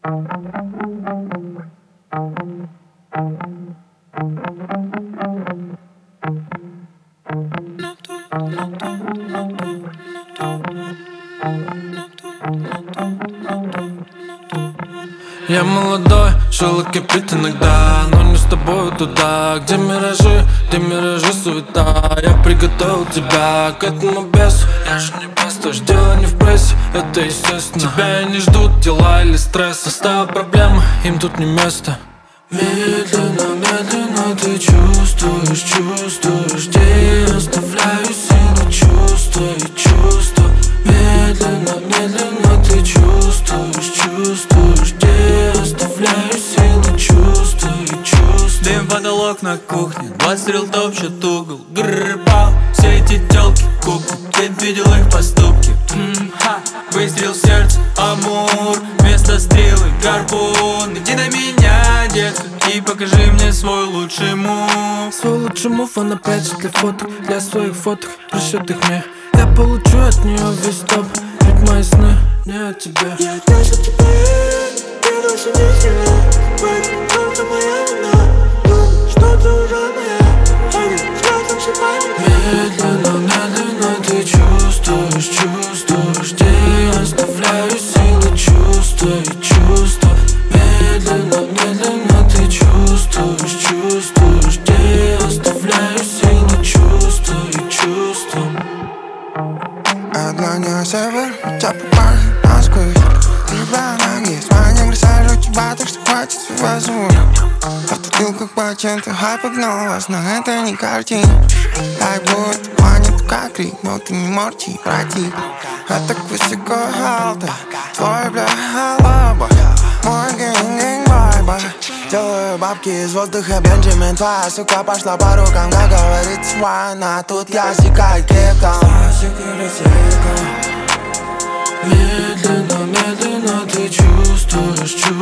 Я молодой, желудь кипит иногда, но не с тобой туда, где миражи суета. Я приготовил тебя к этому бесу. Я же не бес, дело не в прессе, это естественно. Тебя и не ждут дела или стресс. Оставил проблемы, им тут не место. Медленно, медленно ты чувствуешь, где я оставляю силы чувства и чувства. Медленно, медленно ты чувствуешь, где я оставляю силы чувства и чувства. Дым потолок на кухне, 20 стрел топчут угол. Гррррпал, все эти тёлки куклы, дед видел их поступки. Выстрел в сердце, амур, вместо стрелы гарпун. Иди на меня, детка, и покажи мне свой лучший мув. Свой лучший мув, он опять же для фоток, для своих фоток, пришлет их мне. Я получу от нее весь топ, ведь мои сны не о тебе. Я опять от тебя, ты больше не сильна. В этом только моя вина. Думаю, что ты уже моя, а не взглядом шипай меня. Медленно, медленно ты чувствуешь, где я оставляю силы чувства и чувства. Медленно, медленно ты чувствуешь, где я оставляю силы чувства и чувства. Одна не север, у тебя попали насквозь. Ты любая ноги, с моей не присажу тебя, так что хватит возьму. Повторил как патент, хай погнал вас, но это не картина. Дай будет планет, как крик, но ты не морти, братик. А так высоко халта, твой бля халаба. Мой гэнг-гэнг-байба. Делаю бабки из воздуха, Бенджамин. Твоя сука пошла по рукам, как говорится, война. Тут я сикаю криптом. Медленно, медленно ты чувствуешь,